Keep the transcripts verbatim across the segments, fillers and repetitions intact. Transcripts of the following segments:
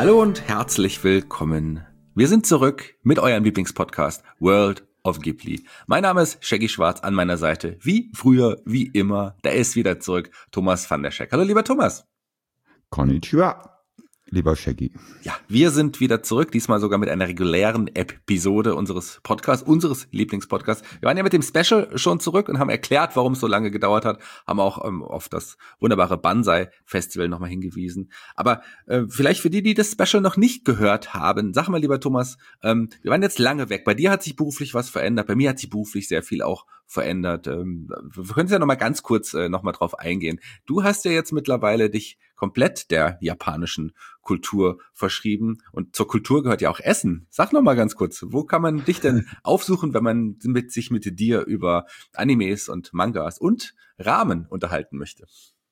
Hallo und herzlich willkommen. Wir sind zurück mit eurem Lieblingspodcast World of Ghibli. Mein Name ist Shaggy Schwarz, an meiner Seite wie früher, wie immer. Da ist wieder zurück Thomas van der Scheck. Hallo lieber Thomas. Konnichiwa, lieber Shaggy. Ja, wir sind wieder zurück, diesmal sogar mit einer regulären Episode unseres Podcasts, unseres Lieblingspodcasts. Wir waren ja mit dem Special schon zurück und haben erklärt, warum es so lange gedauert hat, haben auch ähm, auf das wunderbare Banzai-Festival nochmal hingewiesen. Aber äh, vielleicht für die, die das Special noch nicht gehört haben, sag mal, lieber Thomas, ähm, wir waren jetzt lange weg. Bei dir hat sich beruflich was verändert, bei mir hat sich beruflich sehr viel auch verändert. Ähm, wir können ja nochmal ganz kurz äh, nochmal drauf eingehen. Du hast ja jetzt mittlerweile dich komplett der japanischen Kultur verschrieben. Und zur Kultur gehört ja auch Essen. Sag noch mal ganz kurz, wo kann man dich denn aufsuchen, wenn man mit, sich mit dir über Animes und Mangas und Ramen unterhalten möchte?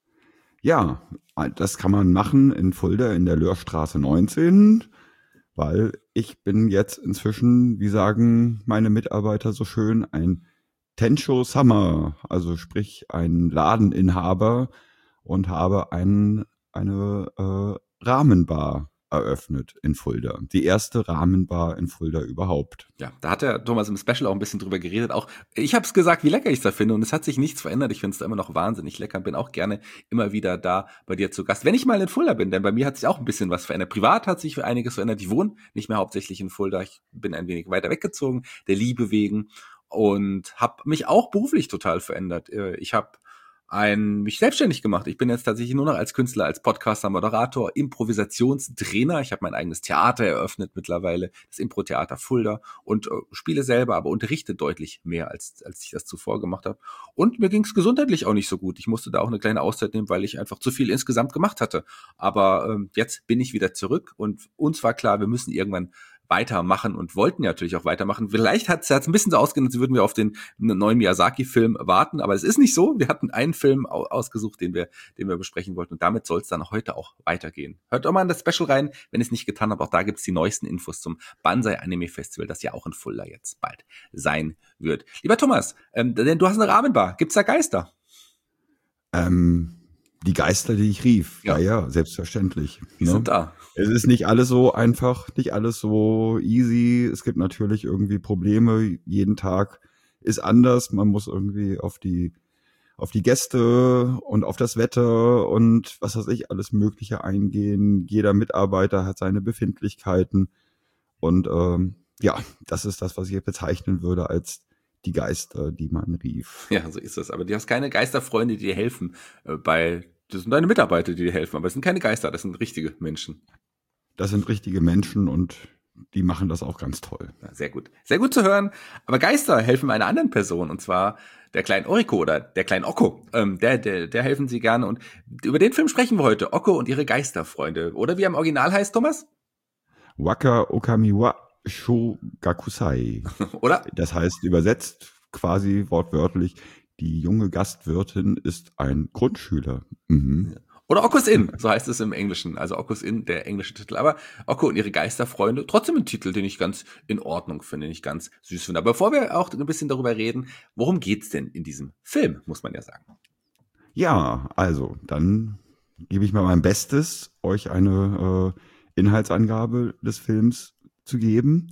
Ja, das kann man machen in Fulda in der Löhrstraße neunzehn, weil ich bin jetzt inzwischen, wie sagen meine Mitarbeiter so schön, ein Tensho-Sama, also sprich ein Ladeninhaber, und habe einen eine äh, Ramenbar eröffnet in Fulda. Die erste Ramenbar in Fulda überhaupt. Ja, da hat der Thomas im Special auch ein bisschen drüber geredet. Auch ich habe es gesagt, wie lecker ich es da finde, und es hat sich nichts verändert. Ich finde es da immer noch wahnsinnig lecker. Bin auch gerne immer wieder da bei dir zu Gast, wenn ich mal in Fulda bin, denn bei mir hat sich auch ein bisschen was verändert. Privat hat sich einiges verändert. Ich wohne nicht mehr hauptsächlich in Fulda. Ich bin ein wenig weiter weggezogen, der Liebe wegen, und habe mich auch beruflich total verändert. Ich habe ein, mich selbstständig gemacht. Ich bin jetzt tatsächlich nur noch als Künstler, als Podcaster, Moderator, Improvisationstrainer. Ich habe mein eigenes Theater eröffnet mittlerweile, das Impro-Theater Fulda, und äh, spiele selber, aber unterrichte deutlich mehr, als als ich das zuvor gemacht habe. Und mir ging es gesundheitlich auch nicht so gut. Ich musste da auch eine kleine Auszeit nehmen, weil ich einfach zu viel insgesamt gemacht hatte. Aber ähm, jetzt bin ich wieder zurück, und uns war klar, wir müssen irgendwann weitermachen und wollten ja natürlich auch weitermachen. Vielleicht hat es ein bisschen so ausgesehen, als würden wir auf den neuen Miyazaki-Film warten, aber es ist nicht so. Wir hatten einen Film ausgesucht, den wir, den wir besprechen wollten, und damit soll es dann heute auch weitergehen. Hört doch mal in das Special rein, wenn ihr es nicht getan habt. Auch da gibt's die neuesten Infos zum Banzai Anime Festival, das ja auch in Fulda jetzt bald sein wird. Lieber Thomas, ähm, denn du hast eine Ramenbar. Gibt's da Geister? Ähm, die Geister, die ich rief. Ja, ja, ja, selbstverständlich. Die ne? sind da. Es ist nicht alles so einfach, nicht alles so easy. Es gibt natürlich irgendwie Probleme. Jeden Tag ist anders. Man muss irgendwie auf die auf die Gäste und auf das Wetter und was weiß ich, alles Mögliche eingehen. Jeder Mitarbeiter hat seine Befindlichkeiten. Und ähm, ja, das ist das, was ich bezeichnen würde als die Geister, die man rief. Ja, so ist es. Aber du hast keine Geisterfreunde, die dir helfen äh, bei, das sind deine Mitarbeiter, die dir helfen, aber es sind keine Geister, das sind richtige Menschen. Das sind richtige Menschen, und die machen das auch ganz toll. Ja, sehr gut. Sehr gut zu hören. Aber Geister helfen einer anderen Person, und zwar der kleinen Oriko oder der kleinen Okko. Ähm, der, der, der helfen sie gerne, und über den Film sprechen wir heute. Okko und ihre Geisterfreunde. Oder wie er im Original heißt, Thomas? Waka Okamiwa Shogakusai. Oder? Das heißt übersetzt quasi wortwörtlich, die junge Gastwirtin ist ein Grundschüler. Mhm. Oder Okko's Inn, so heißt es im Englischen. Also Okko's Inn, der englische Titel. Aber Okko und ihre Geisterfreunde, trotzdem ein Titel, den ich ganz in Ordnung finde, den ich ganz süß finde. Aber bevor wir auch ein bisschen darüber reden, worum geht's denn in diesem Film, muss man ja sagen. Ja, also, dann gebe ich mal mein Bestes, euch eine äh, Inhaltsangabe des Films zu geben.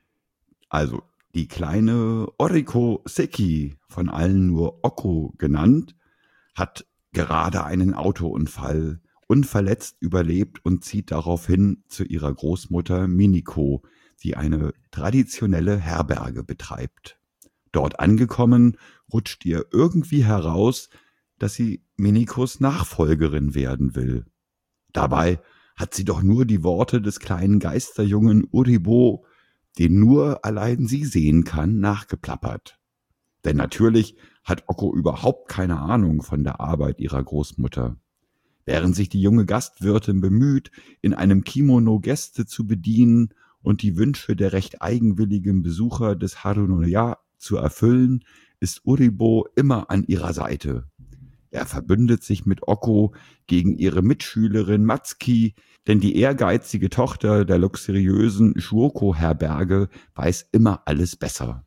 Also, die kleine Oriko Seki, von allen nur Okko genannt, hat gerade einen Autounfall unverletzt überlebt und zieht daraufhin zu ihrer Großmutter Miniko, die eine traditionelle Herberge betreibt. Dort angekommen, rutscht ihr irgendwie heraus, dass sie Minikos Nachfolgerin werden will. Dabei hat sie doch nur die Worte des kleinen Geisterjungen Uribo, den nur allein sie sehen kann, nachgeplappert. Denn natürlich hat Okko überhaupt keine Ahnung von der Arbeit ihrer Großmutter. Während sich die junge Gastwirtin bemüht, in einem Kimono Gäste zu bedienen und die Wünsche der recht eigenwilligen Besucher des Harunoya zu erfüllen, ist Uribo immer an ihrer Seite. Er verbündet sich mit Okko gegen ihre Mitschülerin Matsuki, denn die ehrgeizige Tochter der luxuriösen Shuoko-Herberge weiß immer alles besser.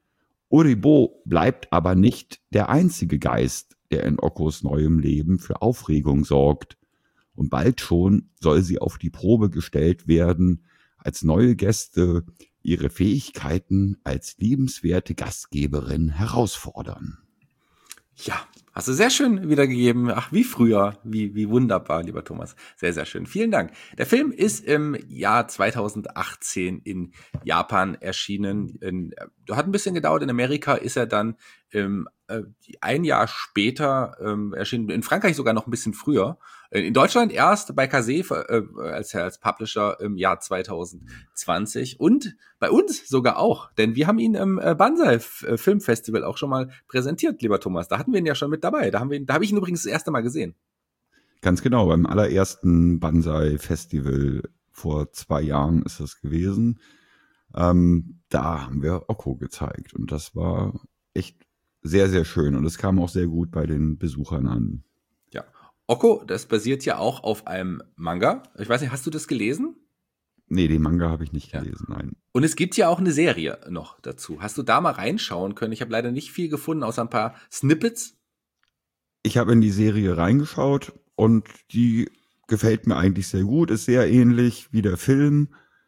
Uribo bleibt aber nicht der einzige Geist, der in Okkos neuem Leben für Aufregung sorgt. Und bald schon soll sie auf die Probe gestellt werden, als neue Gäste ihre Fähigkeiten als liebenswerte Gastgeberin herausfordern. Ja, hast du sehr schön wiedergegeben. Ach, wie früher. Wie, wie wunderbar, lieber Thomas. Sehr, sehr schön. Vielen Dank. Der Film ist im Jahr zweitausendachtzehn in Japan erschienen. In, hat ein bisschen gedauert. In Amerika ist er dann ähm, ein Jahr später ähm, erschienen. In Frankreich sogar noch ein bisschen früher. In Deutschland erst bei Kase äh, als, als Publisher im Jahr zweitausendzwanzig und bei uns sogar auch, denn wir haben ihn im äh, Banzai Filmfestival auch schon mal präsentiert, lieber Thomas. Da hatten wir ihn ja schon mit dabei. Da haben wir ihn, da habe ich ihn übrigens das erste Mal gesehen. Ganz genau, beim allerersten Banzai Festival vor zwei Jahren ist das gewesen. Ähm, da haben wir Okko gezeigt und das war echt sehr, sehr schön und es kam auch sehr gut bei den Besuchern an. Ja, Okko, das basiert ja auch auf einem Manga. Ich weiß nicht, hast du das gelesen? Nee, den Manga habe ich nicht gelesen, ja. Nein. Und es gibt ja auch eine Serie noch dazu. Hast du da mal reinschauen können? Ich habe leider nicht viel gefunden, außer ein paar Snippets. Ich habe in die Serie reingeschaut und die gefällt mir eigentlich sehr gut, ist sehr ähnlich wie der Film,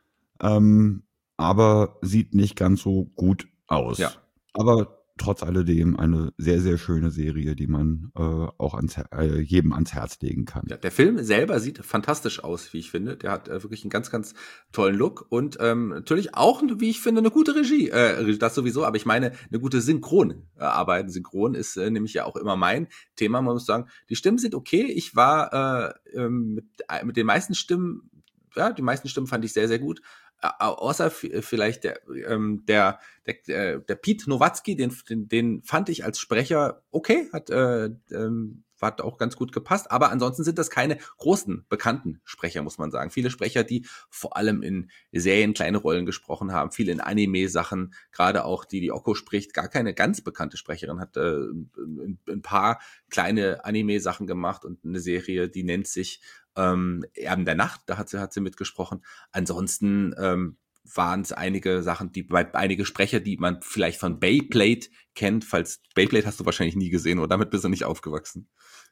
ähm, aber sieht nicht ganz so gut aus. Ja. Aber trotz alledem eine sehr, sehr schöne Serie, die man äh, auch ans, äh, jedem ans Herz legen kann. Ja, der Film selber sieht fantastisch aus, wie ich finde. Der hat äh, wirklich einen ganz, ganz tollen Look und ähm, natürlich auch, wie ich finde, eine gute Regie. Äh, das sowieso, aber ich meine, eine gute Synchronarbeit. Synchron ist äh, nämlich ja auch immer mein Thema. Man muss sagen, die Stimmen sind okay. Ich war äh, mit, mit den meisten Stimmen, ja, die meisten Stimmen fand ich sehr, sehr gut. Außer vielleicht der, ähm, der, der, der Pete Nowatzki, den, den, den fand ich als Sprecher okay, hat, äh, ähm, hat auch ganz gut gepasst, aber ansonsten sind das keine großen, bekannten Sprecher, muss man sagen. Viele Sprecher, die vor allem in Serien kleine Rollen gesprochen haben, viele in Anime-Sachen, gerade auch die, die Okko spricht, gar keine ganz bekannte Sprecherin, hat äh, ein, ein paar kleine Anime-Sachen gemacht und eine Serie, die nennt sich Ähm, Erben der Nacht, da hat sie, hat sie mitgesprochen. Ansonsten ähm, waren es einige Sachen, die bei einige Sprecher, die man vielleicht von Beyblade kennt, falls Beyblade hast du wahrscheinlich nie gesehen oder damit bist du nicht aufgewachsen.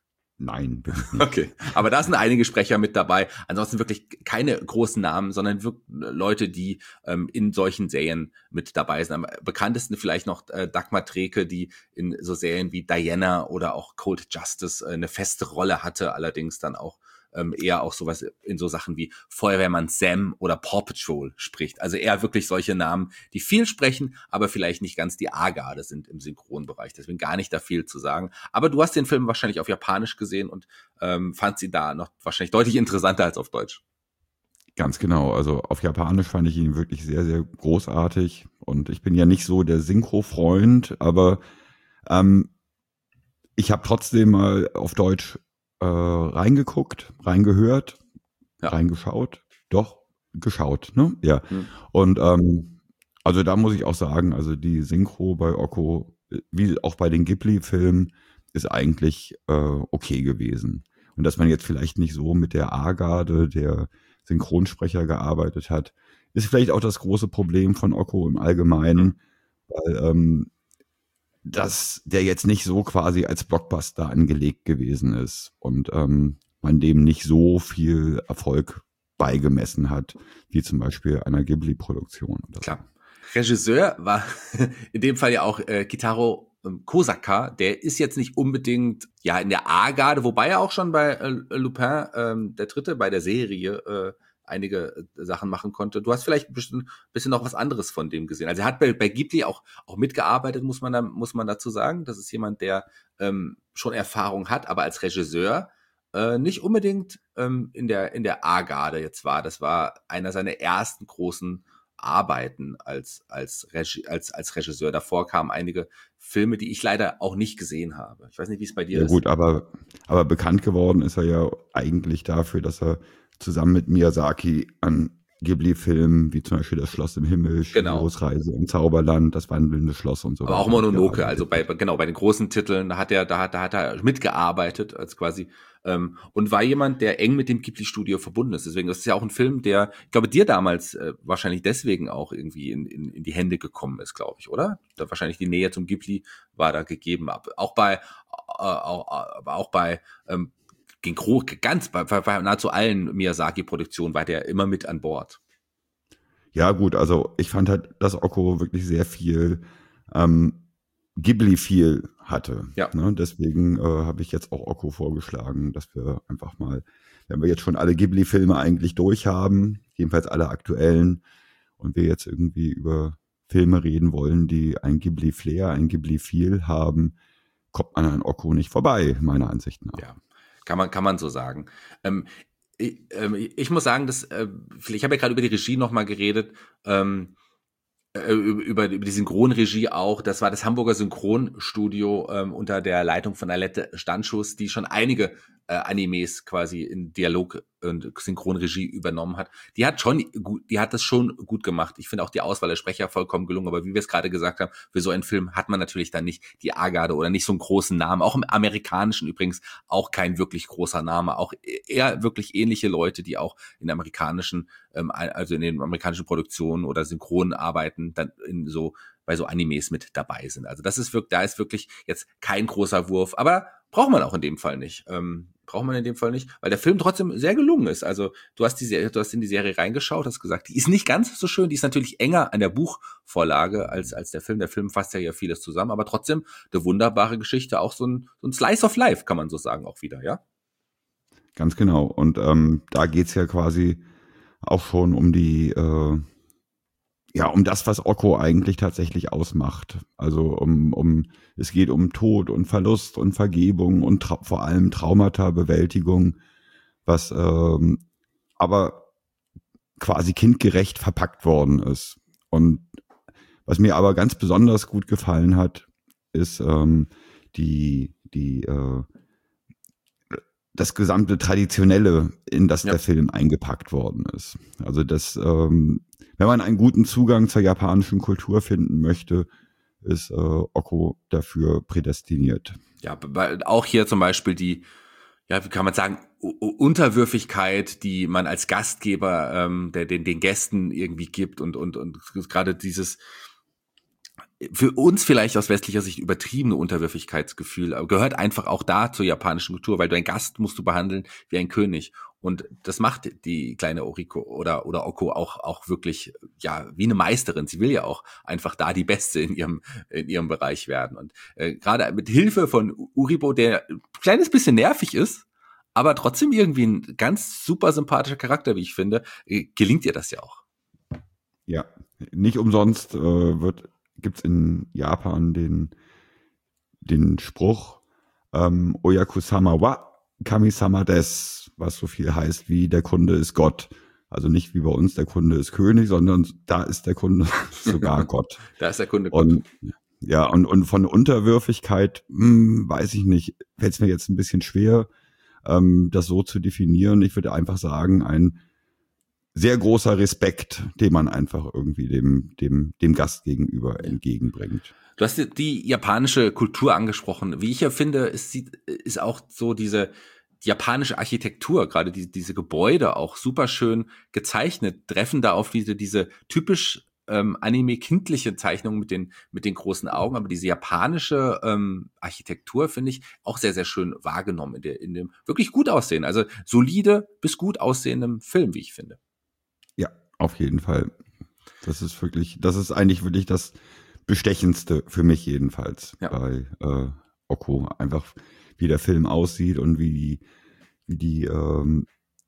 Nein, bin ich nicht. Okay, aber da sind einige Sprecher mit dabei. Ansonsten wirklich keine großen Namen, sondern wirklich Leute, die ähm, in solchen Serien mit dabei sind. Am bekanntesten vielleicht noch äh, Dagmar Treke, die in so Serien wie Diana oder auch Cold Justice äh, eine feste Rolle hatte, allerdings dann auch ähm, eher auch sowas in so Sachen wie Feuerwehrmann Sam oder Paw Patrol spricht. Also eher wirklich solche Namen, die viel sprechen, aber vielleicht nicht ganz die A-Garde sind im Synchronbereich. Deswegen gar nicht da viel zu sagen. Aber du hast den Film wahrscheinlich auf Japanisch gesehen und ähm, fand sie da noch wahrscheinlich deutlich interessanter als auf Deutsch. Ganz genau. Also auf Japanisch fand ich ihn wirklich sehr, sehr großartig. Und ich bin ja nicht so der Synchro-Freund, aber ähm, ich habe trotzdem mal auf Deutsch äh, reingeguckt, reingehört, ja. reingeschaut. Doch, geschaut, ne? Ja. Hm. Und ähm, also da muss ich auch sagen, also die Synchro bei Okko, wie auch bei den Ghibli-Filmen, ist eigentlich äh, okay gewesen. Und dass man jetzt vielleicht nicht so mit der A-Garde der Synchronsprecher gearbeitet hat, ist vielleicht auch das große Problem von Okko im Allgemeinen, weil ähm, dass der jetzt nicht so quasi als Blockbuster angelegt gewesen ist und ähm, man dem nicht so viel Erfolg beigemessen hat, wie zum Beispiel einer Ghibli-Produktion. Klar. Regisseur war in dem Fall ja auch äh, Kitaro Kosaka, der ist jetzt nicht unbedingt ja in der A-Garde, wobei er auch schon bei äh, Lupin, ähm, der Dritte, bei der Serie äh, einige äh, Sachen machen konnte. Du hast vielleicht ein bisschen, bisschen noch was anderes von dem gesehen. Also er hat bei, bei Ghibli auch auch mitgearbeitet, muss man da, muss man dazu sagen. Das ist jemand, der ähm, schon Erfahrung hat, aber als Regisseur äh, nicht unbedingt ähm, in der in der A-Garde jetzt war. Das war einer seiner ersten großen Arbeiten als als Regi- als als Regisseur. Davor kamen einige Filme, die ich leider auch nicht gesehen habe. Ich weiß nicht, wie es bei dir ja, ist. Ja gut, aber aber bekannt geworden ist er ja eigentlich dafür, dass er zusammen mit Miyazaki an Ghibli-Filmen, wie zum Beispiel Das Schloss im Himmel, Chihiros Genau. Reise im Zauberland, Das wandelnde Schloss und so Aber weiter. auch Mononoke, also bei genau bei den großen Titeln, da hat er da hat da hat er mitgearbeitet als quasi ähm, und war jemand, der eng mit dem Ghibli-Studio verbunden ist. Deswegen das ist ja auch ein Film, der, ich glaube, dir damals äh, wahrscheinlich deswegen auch irgendwie in, in, in die Hände gekommen ist, glaube ich, oder? Da wahrscheinlich die Nähe zum Ghibli war da gegeben. Auch bei äh, auch, aber auch bei ähm, ging gro- ganz, bei, bei nahezu allen Miyazaki-Produktionen war der immer mit an Bord. Ja, gut, also ich fand halt, dass Okko wirklich sehr viel ähm, Ghibli-viel hatte. Ja. Ne? Deswegen äh, habe ich jetzt auch Okko vorgeschlagen, dass wir einfach mal, wenn wir jetzt schon alle Ghibli-Filme eigentlich durch haben, jedenfalls alle aktuellen, und wir jetzt irgendwie über Filme reden wollen, die ein Ghibli-Flair, ein Ghibli-Feel haben, kommt man an Okko nicht vorbei, meiner Ansicht nach. Ja, kann man, kann man so sagen. Ähm, ich, ähm, ich muss sagen, dass, äh, ich habe ja gerade über die Regie nochmal geredet, ähm, äh, über, über die Synchronregie auch. Das war das Hamburger Synchronstudio ähm, unter der Leitung von Alette Standschuss, die schon einige äh, Animes quasi in Dialog und Synchronregie übernommen hat. Die hat schon gut, die hat das schon gut gemacht. Ich finde auch die Auswahl der Sprecher vollkommen gelungen, aber wie wir es gerade gesagt haben, für so einen Film hat man natürlich dann nicht die A-Garde oder nicht so einen großen Namen. Auch im Amerikanischen übrigens auch kein wirklich großer Name. Auch eher wirklich ähnliche Leute, die auch in amerikanischen, ähm, also in den amerikanischen Produktionen oder Synchronen arbeiten, dann in so bei so Animes mit dabei sind. Also das ist wirklich, da ist wirklich jetzt kein großer Wurf, aber braucht man auch in dem Fall nicht. Ähm, braucht man in dem Fall nicht, weil der Film trotzdem sehr gelungen ist. Also du hast die Serie, du hast in die Serie reingeschaut, hast gesagt, die ist nicht ganz so schön, die ist natürlich enger an der Buchvorlage als als der Film. Der Film fasst ja hier vieles zusammen, aber trotzdem eine wunderbare Geschichte, auch so ein, so ein Slice of Life, kann man so sagen, auch wieder, ja? Ganz genau. Und ähm, da geht's ja quasi auch schon um die äh, ja, um das, was Okko eigentlich tatsächlich ausmacht. Also um, um, es geht um Tod und Verlust und Vergebung und tra- vor allem Traumata-Bewältigung, was ähm, aber quasi kindgerecht verpackt worden ist. Und was mir aber ganz besonders gut gefallen hat, ist ähm, die, die, äh, das gesamte Traditionelle, in das Ja. der Film eingepackt worden ist. Also das, ähm, wenn man einen guten Zugang zur japanischen Kultur finden möchte, ist äh, Okko dafür prädestiniert. Ja, weil auch hier zum Beispiel die, ja, wie kann man sagen, U- U- Unterwürfigkeit, die man als Gastgeber ähm, der den den Gästen irgendwie gibt und und und gerade dieses für uns vielleicht aus westlicher Sicht übertriebene Unterwürfigkeitsgefühl aber gehört einfach auch da zur japanischen Kultur, weil du einen Gast musst du behandeln wie ein König. Und das macht die kleine Oriko oder, oder Okko auch, auch wirklich, ja, wie eine Meisterin. Sie will ja auch einfach da die Beste in ihrem, in ihrem Bereich werden. Und äh, gerade mit Hilfe von Uribo, der ein kleines bisschen nervig ist, aber trotzdem irgendwie ein ganz super sympathischer Charakter, wie ich finde, äh, gelingt ihr das ja auch. Ja, nicht umsonst äh, wird gibt's in Japan den den Spruch ähm, Oyakusama wa Kami-sama des, was so viel heißt wie der Kunde ist Gott. Also nicht wie bei uns der Kunde ist König, sondern da ist der Kunde sogar Gott. Da ist der Kunde Gott. Und ja, und, und von Unterwürfigkeit, hm, weiß ich nicht, fällt es mir jetzt ein bisschen schwer, ähm, das so zu definieren. Ich würde einfach sagen, ein sehr großer Respekt, den man einfach irgendwie dem, dem, dem Gast gegenüber entgegenbringt. Du hast die, die japanische Kultur angesprochen. Wie ich ja finde, ist, ist auch so diese die japanische Architektur, gerade die, diese Gebäude auch super schön gezeichnet, treffen da auf diese, diese typisch ähm, anime-kindliche Zeichnung mit den, mit den großen Augen, aber diese japanische ähm, Architektur finde ich auch sehr, sehr schön wahrgenommen in, der, in dem wirklich gut aussehen, also solide bis gut aussehendem Film, wie ich finde. Ja, auf jeden Fall. Das ist wirklich, das ist eigentlich wirklich das Bestechendste für mich jedenfalls Ja. bei äh, Okko. Einfach wie der Film aussieht und wie die, wie die, ähm,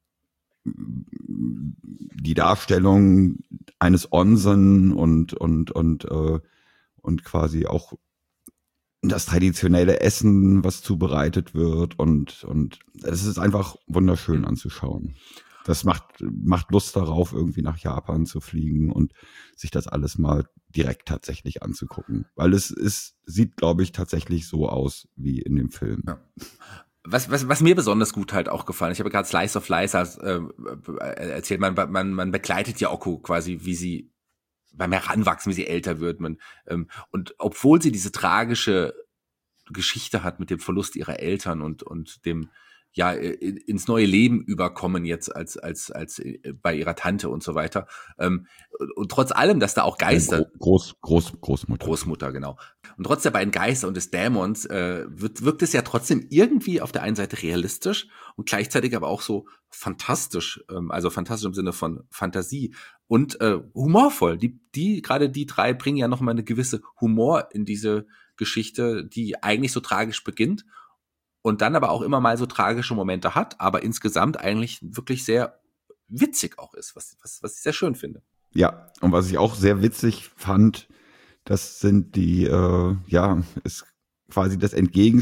die Darstellung eines Onsen und, und, und, äh, und quasi auch das traditionelle Essen, was zubereitet wird und, und es ist einfach wunderschön anzuschauen. Das macht, macht Lust darauf, irgendwie nach Japan zu fliegen und sich das alles mal direkt tatsächlich anzugucken. Weil es ist, sieht, glaube ich, tatsächlich so aus wie in dem Film. Ja. Was, was, was mir besonders gut halt auch gefallen, ich habe gerade Slice of Life äh, erzählt, man, man, man begleitet ja Okko quasi, wie sie beim Heranwachsen, wie sie älter wird. Man, ähm, und obwohl sie diese tragische Geschichte hat mit dem Verlust ihrer Eltern und, und dem, ja ins neue Leben überkommen jetzt als als als bei ihrer Tante und so weiter. Ähm, und trotz allem, dass da auch Geister Groß, Groß, Großmutter. Großmutter, genau. Und trotz der beiden Geister und des Dämons äh, wird, wirkt es ja trotzdem irgendwie auf der einen Seite realistisch und gleichzeitig aber auch so fantastisch, ähm, also fantastisch im Sinne von Fantasie und äh, humorvoll. Die, die gerade die drei bringen ja nochmal eine gewisse Humor in diese Geschichte, die eigentlich so tragisch beginnt und dann aber auch immer mal so tragische Momente hat, aber insgesamt eigentlich wirklich sehr witzig auch ist, was, was, was ich sehr schön finde. Ja, und was ich auch sehr witzig fand, das sind die, äh, ja, ist quasi das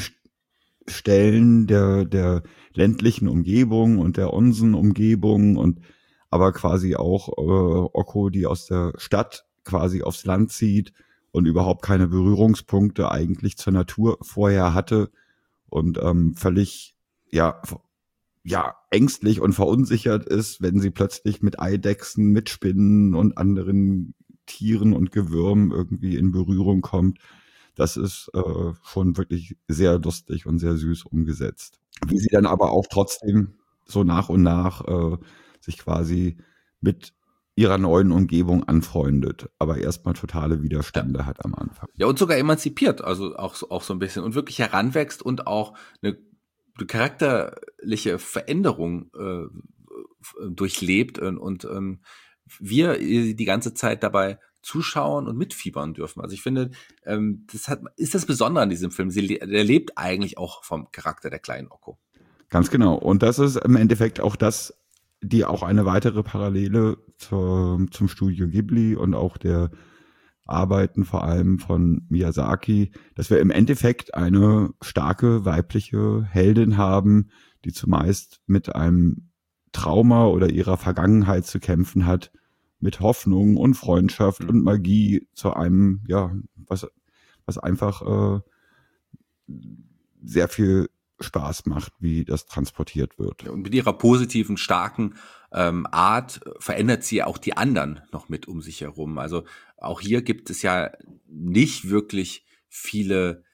Entgegenstellen der, der ländlichen Umgebung und der Onsen-Umgebung und aber quasi auch äh, Okko, die aus der Stadt quasi aufs Land zieht und überhaupt keine Berührungspunkte eigentlich zur Natur vorher hatte und ähm, völlig, ja, ja, ängstlich und verunsichert ist, wenn sie plötzlich mit Eidechsen, mit Spinnen und anderen Tieren und Gewürmen irgendwie in Berührung kommt. Das ist äh, schon wirklich sehr lustig und sehr süß umgesetzt. Wie sie dann aber auch trotzdem so nach und nach äh, sich quasi mit ihrer neuen Umgebung anfreundet, aber erstmal totale Widerstände ja. hat am Anfang. Ja, und sogar emanzipiert, also auch, auch so ein bisschen und wirklich heranwächst und auch eine eine charakterliche Veränderung äh, durchlebt und, und ähm, wir die ganze Zeit dabei zuschauen und mitfiebern dürfen. Also ich finde, ähm, das hat, ist das Besondere an diesem Film. Sie le- der lebt eigentlich auch vom Charakter der kleinen Okko. Ganz genau. Und das ist im Endeffekt auch das, die auch eine weitere Parallele zur, zum Studio Ghibli und auch der Arbeiten vor allem von Miyazaki, dass wir im Endeffekt eine starke weibliche Heldin haben, die zumeist mit einem Trauma oder ihrer Vergangenheit zu kämpfen hat, mit Hoffnung und Freundschaft mhm. und Magie zu einem, ja, was, was einfach äh, sehr viel Spaß macht, wie das transportiert wird. Und mit ihrer positiven, starken ähm, Art verändert sie auch die anderen noch mit um sich herum. Also auch hier gibt es ja nicht wirklich viele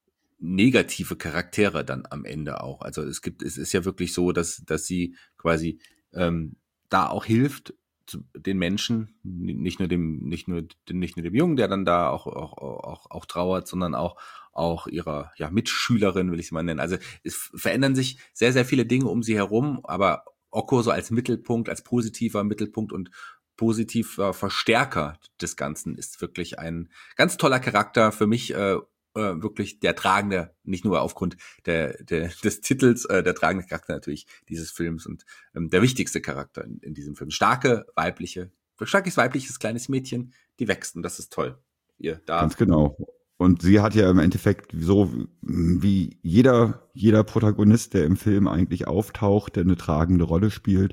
negative Charaktere dann am Ende auch. Also es gibt, es ist ja wirklich so, dass dass sie quasi ähm, da auch hilft zu, den Menschen, nicht nur dem, nicht nur nicht nur dem Jungen, der dann da auch auch auch auch trauert, sondern auch auch ihrer ja Mitschülerin, will ich sie mal nennen. Also es verändern sich sehr sehr viele Dinge um sie herum, aber Okko so als Mittelpunkt, als positiver Mittelpunkt und positiver Verstärker des Ganzen ist wirklich ein ganz toller Charakter für mich. Äh, wirklich der tragende, nicht nur aufgrund der, der des Titels, äh, der tragende Charakter natürlich dieses Films und ähm, der wichtigste Charakter in, in diesem Film. Starke weibliche, starkes weibliches kleines Mädchen, die wächst und das ist toll. Ihr da. Ganz genau. Und sie hat ja im Endeffekt so wie jeder jeder Protagonist, der im Film eigentlich auftaucht, der eine tragende Rolle spielt,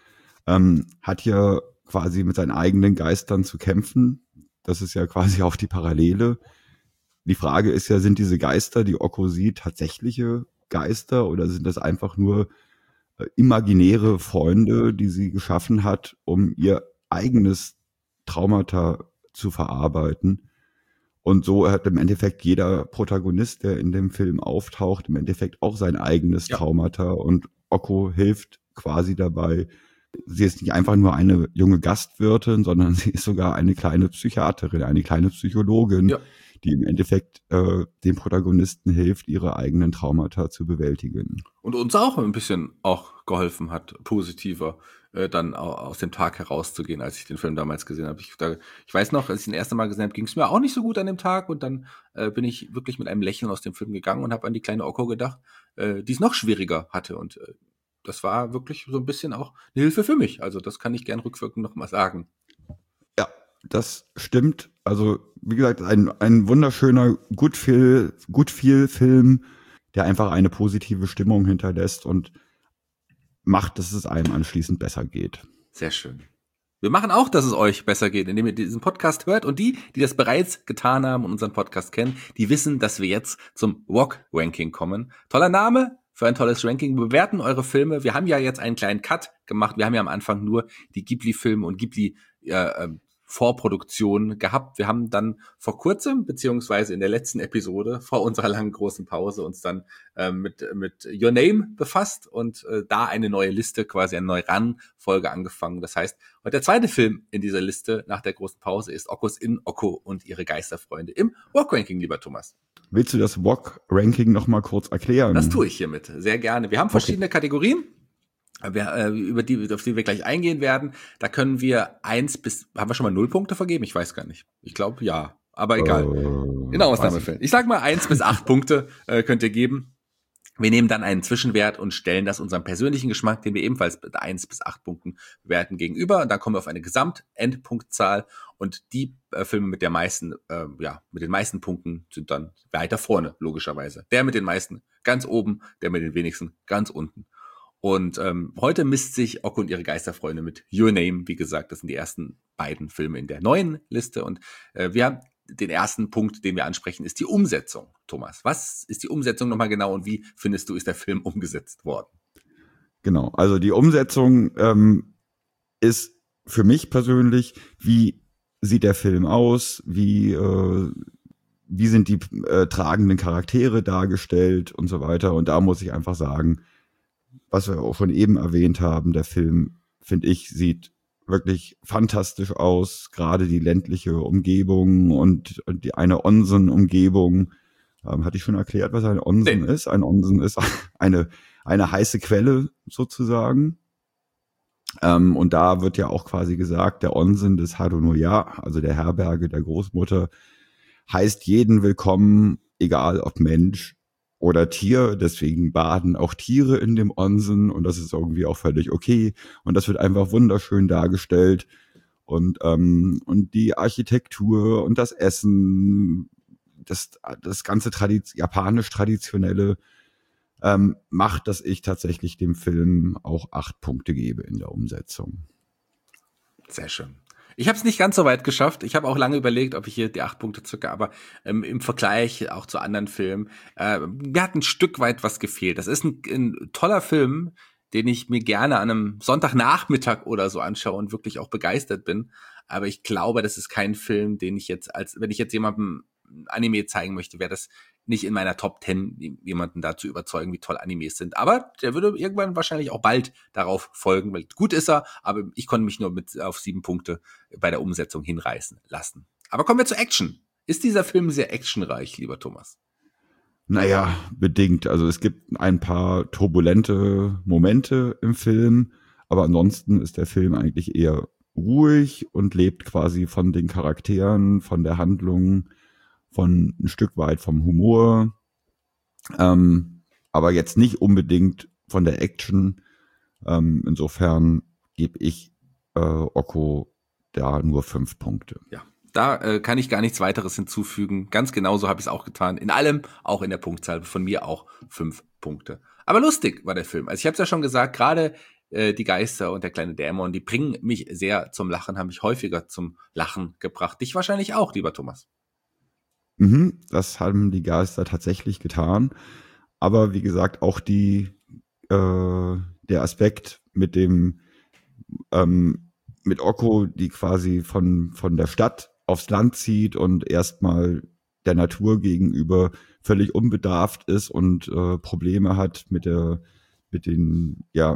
ähm, hat ja quasi mit seinen eigenen Geistern zu kämpfen. Das ist ja quasi auch die Parallele. Die Frage ist ja, sind diese Geister, die Okko sieht, tatsächliche Geister oder sind das einfach nur äh, imaginäre Freunde, die sie geschaffen hat, um ihr eigenes Traumata zu verarbeiten? Und so hat im Endeffekt jeder Protagonist, der in dem Film auftaucht, im Endeffekt auch sein eigenes ja. Traumata und Okko hilft quasi dabei. Sie ist nicht einfach nur eine junge Gastwirtin, sondern sie ist sogar eine kleine Psychiaterin, eine kleine Psychologin, ja. die im Endeffekt äh, den Protagonisten hilft, ihre eigenen Traumata zu bewältigen. Und uns auch ein bisschen auch geholfen hat, positiver äh, dann aus dem Tag herauszugehen, als ich den Film damals gesehen habe. Ich, da, ich weiß noch, als ich den erste Mal gesehen habe, ging es mir auch nicht so gut an dem Tag und dann äh, bin ich wirklich mit einem Lächeln aus dem Film gegangen und habe an die kleine Okko gedacht, äh, die es noch schwieriger hatte und äh, das war wirklich so ein bisschen auch eine Hilfe für mich. Also das kann ich gern rückwirkend nochmal sagen. Ja, das stimmt. Also wie gesagt, ein, ein wunderschöner, gut viel, gut viel Film, der einfach eine positive Stimmung hinterlässt und macht, dass es einem anschließend besser geht. Sehr schön. Wir machen auch, dass es euch besser geht, indem ihr diesen Podcast hört. Und die, die das bereits getan haben und unseren Podcast kennen, die wissen, dass wir jetzt zum W O K-Ranking kommen. Toller Name für ein tolles Ranking. Wir bewerten eure Filme. Wir haben ja jetzt einen kleinen Cut gemacht. Wir haben ja am Anfang nur die Ghibli-Filme und Ghibli- äh, Vorproduktion gehabt. Wir haben dann vor kurzem, beziehungsweise in der letzten Episode vor unserer langen großen Pause, uns dann äh, mit mit Your Name befasst und äh, da eine neue Liste, quasi eine neue Run-Folge angefangen. Das heißt, heute der zweite Film in dieser Liste nach der großen Pause ist Okkos in Okko und ihre Geisterfreunde im Walk-Ranking, lieber Thomas. Willst du das Walk-Ranking noch mal kurz erklären? Das tue ich hiermit, sehr gerne. Wir haben verschiedene okay. Kategorien, wir, äh, über die, auf die wir gleich eingehen werden. Da können wir eins bis, haben wir schon mal null Punkte vergeben? Ich weiß gar nicht. Ich glaube, ja, aber egal. Äh, in Ausnahmefällen. Ich sag mal eins bis acht Punkte äh, könnt ihr geben. Wir nehmen dann einen Zwischenwert und stellen das unserem persönlichen Geschmack, den wir ebenfalls mit eins bis acht Punkten bewerten, gegenüber. Und dann kommen wir auf eine Gesamtendpunktzahl und die äh, Filme mit der meisten, äh, ja, mit den meisten Punkten sind dann weiter vorne, logischerweise. Der mit den meisten ganz oben, der mit den wenigsten ganz unten. Und ähm, heute misst sich Okko und ihre Geisterfreunde mit Your Name. Wie gesagt, das sind die ersten beiden Filme in der neuen Liste. Und äh, wir haben den ersten Punkt, den wir ansprechen, ist die Umsetzung. Thomas, was ist die Umsetzung nochmal genau und wie findest du, ist der Film umgesetzt worden? Genau, also die Umsetzung ähm, ist für mich persönlich, wie sieht der Film aus, wie, äh, wie sind die äh, tragenden Charaktere dargestellt und so weiter. Und da muss ich einfach sagen, was wir auch schon eben erwähnt haben, der Film, finde ich, sieht wirklich fantastisch aus, gerade die ländliche Umgebung und die eine Onsen-Umgebung. Ähm, hatte ich schon erklärt, was ein Onsen nee. ist? Ein Onsen ist eine, eine heiße Quelle sozusagen. Ähm, und da wird ja auch quasi gesagt, der Onsen des Harunoya, also der Herberge der Großmutter, heißt jeden willkommen, egal ob Mensch oder Tier, deswegen baden auch Tiere in dem Onsen und das ist irgendwie auch völlig okay und das wird einfach wunderschön dargestellt und ähm, und die Architektur und das Essen, das das ganze Tradi- japanisch traditionelle ähm, macht, dass ich tatsächlich dem Film auch acht Punkte gebe in der Umsetzung. Sehr schön. Ich habe es nicht ganz so weit geschafft. Ich habe auch lange überlegt, ob ich hier die acht Punkte zücke, aber ähm, im Vergleich auch zu anderen Filmen, äh, mir hat ein Stück weit was gefehlt. Das ist ein, ein toller Film, den ich mir gerne an einem Sonntagnachmittag oder so anschaue und wirklich auch begeistert bin. Aber ich glaube, das ist kein Film, den ich jetzt, als wenn ich jetzt jemandem Anime zeigen möchte, wäre das nicht in meiner Top Ten, jemanden da zu überzeugen, wie toll Animes sind. Aber der würde irgendwann wahrscheinlich auch bald darauf folgen, weil gut ist er, aber ich konnte mich nur mit auf sieben Punkte bei der Umsetzung hinreißen lassen. Aber kommen wir zur Action. Ist dieser Film sehr actionreich, lieber Thomas? Naja, bedingt. Also es gibt ein paar turbulente Momente im Film, aber ansonsten ist der Film eigentlich eher ruhig und lebt quasi von den Charakteren, von der Handlung, von ein Stück weit vom Humor, ähm, aber jetzt nicht unbedingt von der Action. Ähm, insofern gebe ich äh, Okko da nur fünf Punkte. Ja, da äh, kann ich gar nichts weiteres hinzufügen. Ganz genauso habe ich es auch getan. In allem, auch in der Punktzahl, von mir auch fünf Punkte. Aber lustig war der Film. Also ich habe es ja schon gesagt, gerade äh, die Geister und der kleine Dämon, die bringen mich sehr zum Lachen, haben mich häufiger zum Lachen gebracht. Dich wahrscheinlich auch, lieber Thomas. Mhm, das haben die Geister tatsächlich getan. Aber wie gesagt, auch die äh, der Aspekt mit dem ähm, mit Okko, die quasi von von der Stadt aufs Land zieht und erstmal der Natur gegenüber völlig unbedarft ist und äh, Probleme hat mit der mit den ja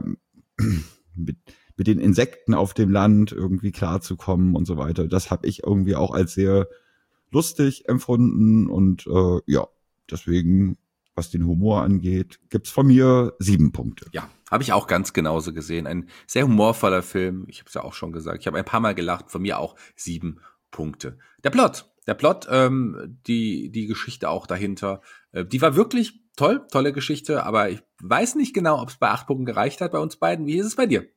mit mit den Insekten auf dem Land irgendwie klarzukommen und so weiter. Das habe ich irgendwie auch als sehr lustig empfunden und äh, ja, deswegen, was den Humor angeht, gibt's von mir sieben Punkte. Ja, habe ich auch ganz genauso gesehen. Ein sehr humorvoller Film. Ich habe es ja auch schon gesagt. Ich habe ein paar Mal gelacht. Von mir auch sieben Punkte. Der Plot, der Plot, ähm, die die Geschichte auch dahinter, äh, die war wirklich toll, tolle Geschichte. Aber ich weiß nicht genau, ob es bei acht Punkten gereicht hat bei uns beiden. Wie ist es bei dir?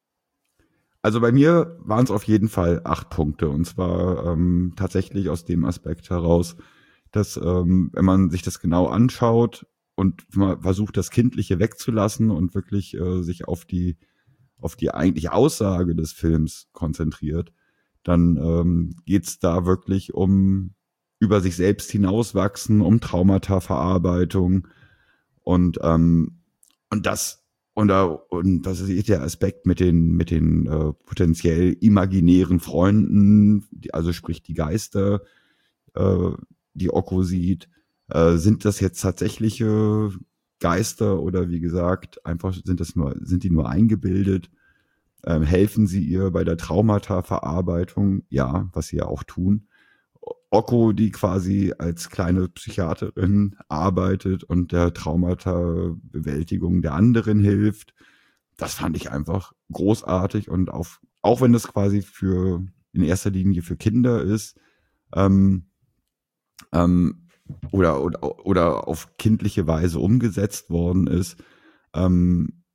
Also bei mir waren es auf jeden Fall acht Punkte und zwar ähm, tatsächlich aus dem Aspekt heraus, dass ähm, wenn man sich das genau anschaut und mal versucht, das Kindliche wegzulassen und wirklich äh, sich auf die auf die eigentliche Aussage des Films konzentriert, dann ähm, geht's da wirklich um über sich selbst hinauswachsen, um Traumata-Verarbeitung und ähm, und das Und, da, und das ist der Aspekt mit den, mit den äh, potenziell imaginären Freunden, die, also sprich die Geister, äh, die Okko sieht. Äh, sind das jetzt tatsächliche Geister oder wie gesagt, einfach sind das nur, sind die nur eingebildet? Ähm, helfen sie ihr bei der Traumata-Verarbeitung? Ja, was sie ja auch tun. Okko, die quasi als kleine Psychiaterin arbeitet und der Traumata-Bewältigung der anderen hilft. Das fand ich einfach großartig und auf, auch wenn das quasi für in erster Linie für Kinder ist, ähm, ähm, oder, oder, oder auf kindliche Weise umgesetzt worden ist, ähm,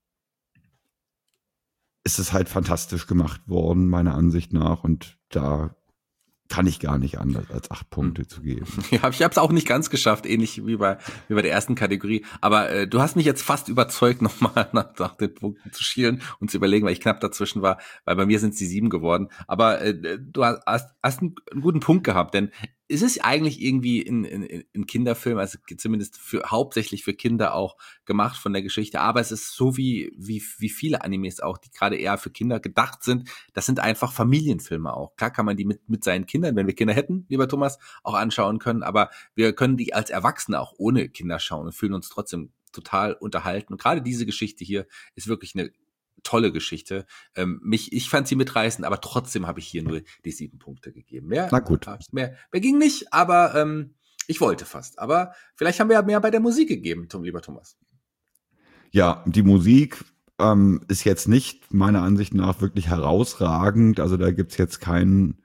ist es halt fantastisch gemacht worden, meiner Ansicht nach. Und da kann ich gar nicht anders, als acht Punkte hm. zu geben. Ja, ich habe es auch nicht ganz geschafft, ähnlich wie bei wie bei der ersten Kategorie. Aber äh, du hast mich jetzt fast überzeugt, nochmal nach, nach den Punkten zu schielen und zu überlegen, weil ich knapp dazwischen war, weil bei mir sind es die sieben geworden. Aber äh, du hast, hast einen, einen guten Punkt gehabt, denn es ist eigentlich irgendwie in, in, in Kinderfilmen, also zumindest für hauptsächlich für Kinder auch gemacht von der Geschichte, aber es ist so wie wie wie viele Animes auch, die gerade eher für Kinder gedacht sind. Das sind einfach Familienfilme auch. Klar kann man die mit mit seinen Kindern, wenn wir Kinder hätten, lieber Thomas, auch anschauen können, aber wir können die als Erwachsene auch ohne Kinder schauen und fühlen uns trotzdem total unterhalten. Und gerade diese Geschichte hier ist wirklich eine tolle Geschichte. Ähm, mich, ich fand sie mitreißend, aber trotzdem habe ich hier nur die sieben Punkte gegeben. Mehr, Na gut. Mehr, mehr ging nicht, aber ähm, ich wollte fast. Aber vielleicht haben wir ja mehr bei der Musik gegeben, Tom, lieber Thomas. Ja, die Musik ähm, ist jetzt nicht meiner Ansicht nach wirklich herausragend. Also da gibt's jetzt keinen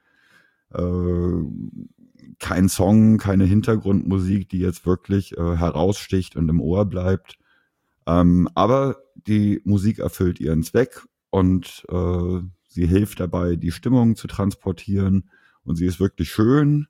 äh, kein Song, keine Hintergrundmusik, die jetzt wirklich äh, heraussticht und im Ohr bleibt. Ähm, aber die Musik erfüllt ihren Zweck und äh, sie hilft dabei, die Stimmung zu transportieren und sie ist wirklich schön.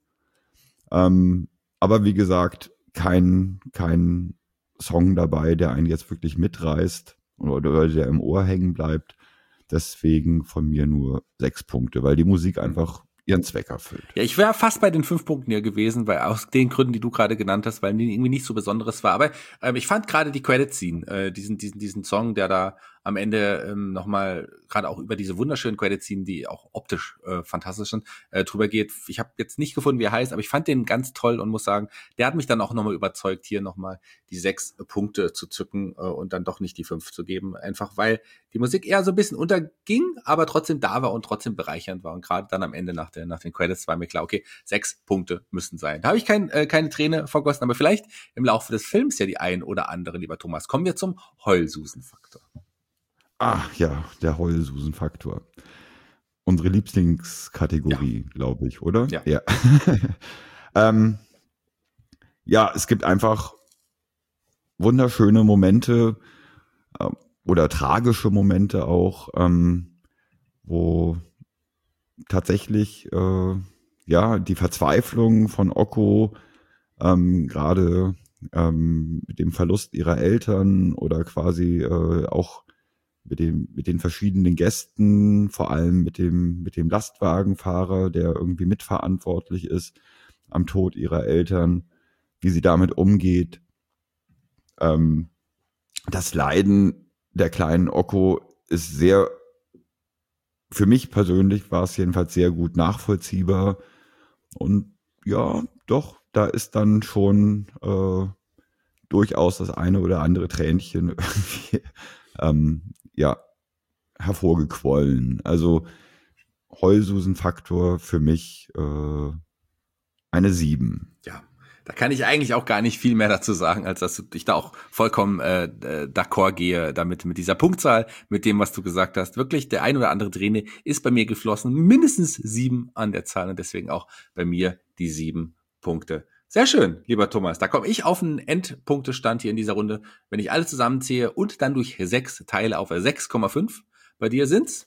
Ähm, aber wie gesagt, kein, kein Song dabei, der einen jetzt wirklich mitreißt oder der im Ohr hängen bleibt. Deswegen von mir nur sechs Punkte, weil die Musik einfach ihren Zweck erfüllt. Ja, ich wäre fast bei den fünf Punkten hier gewesen, weil aus den Gründen, die du gerade genannt hast, weil die irgendwie nicht so Besonderes war. Aber ähm, ich fand gerade die Credit-Scene, äh, diesen, diesen, diesen Song, der da am Ende ähm, nochmal, gerade auch über diese wunderschönen Credit-Scene, die auch optisch äh, fantastisch sind, äh, drüber geht. Ich habe jetzt nicht gefunden, wie er heißt, aber ich fand den ganz toll und muss sagen, der hat mich dann auch nochmal überzeugt, hier nochmal die sechs Punkte zu zücken äh, und dann doch nicht die fünf zu geben. Einfach weil die Musik eher so ein bisschen unterging, aber trotzdem da war und trotzdem bereichernd war. Und gerade dann am Ende nach, der, nach den Credits war mir klar, okay, sechs Punkte müssen sein. Da habe ich kein, äh, keine Träne vergossen, aber vielleicht im Laufe des Films ja die ein oder andere, lieber Thomas. Kommen wir zum Heulsusen-Faktor. Ach ja, der Heulsusen-Faktor. Unsere Lieblingskategorie, ja. glaube ich, oder? Ja. Ja. ähm, ja, es gibt einfach wunderschöne Momente äh, oder tragische Momente auch, ähm, wo tatsächlich äh, ja die Verzweiflung von Okko ähm, gerade ähm, mit dem Verlust ihrer Eltern oder quasi äh, auch mit dem mit den verschiedenen Gästen, vor allem mit dem mit dem Lastwagenfahrer, der irgendwie mitverantwortlich ist am Tod ihrer Eltern, wie sie damit umgeht. Ähm, das Leiden der kleinen Okko ist sehr, für mich persönlich war es jedenfalls sehr gut nachvollziehbar. Und ja, doch, da ist dann schon äh, durchaus das eine oder andere Tränchen irgendwie ähm, ja, hervorgequollen. Also Heulsusen-Faktor für mich äh, eine sieben. Ja, da kann ich eigentlich auch gar nicht viel mehr dazu sagen, als dass ich da auch vollkommen äh, d'accord gehe damit, mit dieser Punktzahl, mit dem, was du gesagt hast. Wirklich, der ein oder andere Träne ist bei mir geflossen. Mindestens sieben an der Zahl und deswegen auch bei mir die sieben Punkte. Sehr schön, lieber Thomas. Da komme ich auf einen Endpunktestand hier in dieser Runde, wenn ich alle zusammenziehe und dann durch sechs teile auf sechs Komma fünf. Bei dir sind's?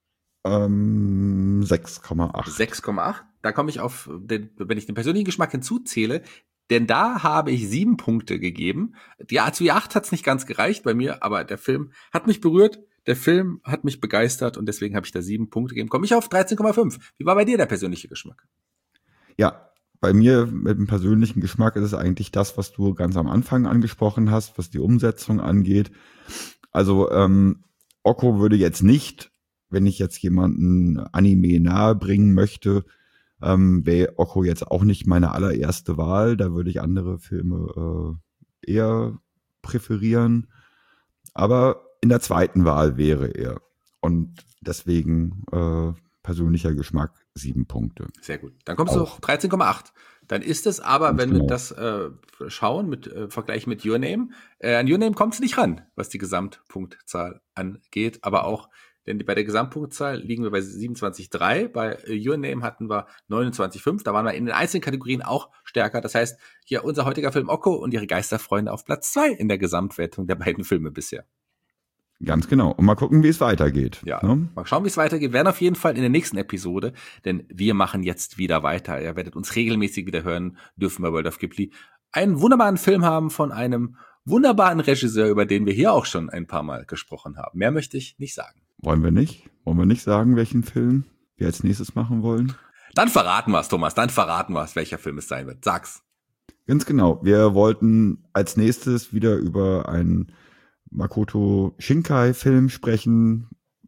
Ähm, sechs Komma acht. sechs Komma acht. Da komme ich auf, den, wenn ich den persönlichen Geschmack hinzuzähle, denn da habe ich sieben Punkte gegeben. Die A zwei acht hat's nicht ganz gereicht bei mir, aber der Film hat mich berührt, der Film hat mich begeistert und deswegen habe ich da sieben Punkte gegeben. Komme ich auf dreizehn Komma fünf. Wie war bei dir der persönliche Geschmack? Ja, bei mir mit dem persönlichen Geschmack ist es eigentlich das, was du ganz am Anfang angesprochen hast, was die Umsetzung angeht. Also ähm, Okko würde jetzt nicht, wenn ich jetzt jemanden Anime nahe bringen möchte, ähm, wäre Okko jetzt auch nicht meine allererste Wahl. Da würde ich andere Filme äh, eher präferieren. Aber in der zweiten Wahl wäre er. Und deswegen äh, persönlicher Geschmack sieben Punkte. Sehr gut. Dann kommst auch. du auf dreizehn Komma acht. Dann ist es aber, Ganz wenn genau. wir das äh, schauen, mit äh, Vergleich mit Your Name, äh, an Your Name kommst du nicht ran, was die Gesamtpunktzahl angeht. Aber auch, denn bei der Gesamtpunktzahl liegen wir bei siebenundzwanzig Komma drei. Bei äh, Your Name hatten wir neunundzwanzig Komma fünf. Da waren wir in den einzelnen Kategorien auch stärker. Das heißt, hier unser heutiger Film Okko und ihre Geisterfreunde auf Platz zwei in der Gesamtwertung der beiden Filme bisher. Ganz genau. Und mal gucken, wie es weitergeht. Ja, ne? Mal schauen, wie es weitergeht. Wir werden auf jeden Fall in der nächsten Episode, denn wir machen jetzt wieder weiter. Ihr werdet uns regelmäßig wieder hören dürfen bei World of Ghibli. Einen wunderbaren Film haben von einem wunderbaren Regisseur, über den wir hier auch schon ein paar Mal gesprochen haben. Mehr möchte ich nicht sagen. Wollen wir nicht? Wollen wir nicht sagen, welchen Film wir als nächstes machen wollen? Dann verraten wir es, Thomas. Dann verraten wir es, welcher Film es sein wird. Sag's. Ganz genau. Wir wollten als nächstes wieder über einen Makoto Shinkai-Film sprechen,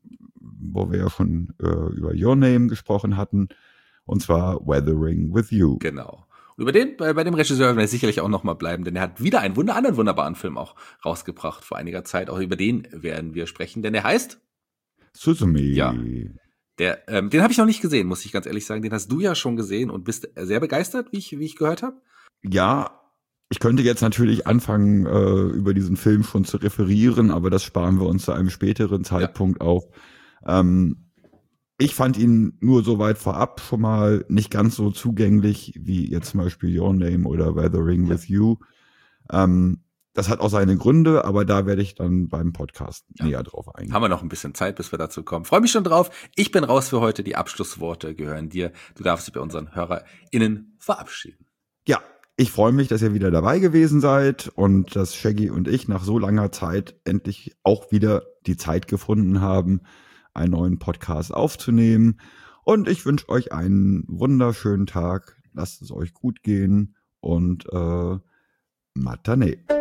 wo wir ja schon äh, über Your Name gesprochen hatten, und zwar Weathering with You. Genau. Und über den, bei, bei dem Regisseur werden wir sicherlich auch nochmal bleiben, denn er hat wieder einen wunder, anderen wunderbaren Film auch rausgebracht vor einiger Zeit. Auch über den werden wir sprechen, denn er heißt Suzume. Ja. Der, ähm, den habe ich noch nicht gesehen, muss ich ganz ehrlich sagen. Den hast du ja schon gesehen und bist sehr begeistert, wie ich, wie ich gehört habe. Ja, ich könnte jetzt natürlich anfangen, äh, über diesen Film schon zu referieren, aber das sparen wir uns zu einem späteren Zeitpunkt ja. auf. Ähm, ich fand ihn nur so weit vorab schon mal nicht ganz so zugänglich wie jetzt zum Beispiel Your Name oder Weathering ja. with You. Ähm, das hat auch seine Gründe, aber da werde ich dann beim Podcast ja. näher drauf eingehen. Haben wir noch ein bisschen Zeit, bis wir dazu kommen. Freue mich schon drauf. Ich bin raus für heute. Die Abschlussworte gehören dir. Du darfst dich bei unseren HörerInnen verabschieden. Ja. Ich freue mich, dass ihr wieder dabei gewesen seid und dass Shaggy und ich nach so langer Zeit endlich auch wieder die Zeit gefunden haben, einen neuen Podcast aufzunehmen. Und ich wünsche euch einen wunderschönen Tag. Lasst es euch gut gehen und äh, Matane.